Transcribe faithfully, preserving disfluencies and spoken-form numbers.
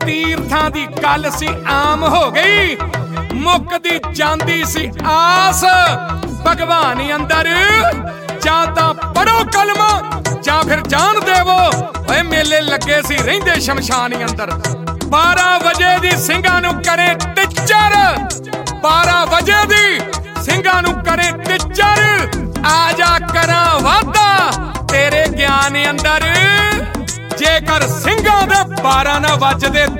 तीर्थां दी गल सी आम हो गई, मुकदी जांदी सी आस। भगवान अंदर जां तां पढ़ो कलमा जां फिर जान देवो। ओए मेले लगे सी रहिंदे शमशान अंदर। बारह वजे दी सिंघां नूं करे टिचर, बारह वजे दी सिंघां नूं करे टिचर। आजा करा वादा तेरे ज्ञान अंदर, जेकर सिंघां दे बारह ना वजदे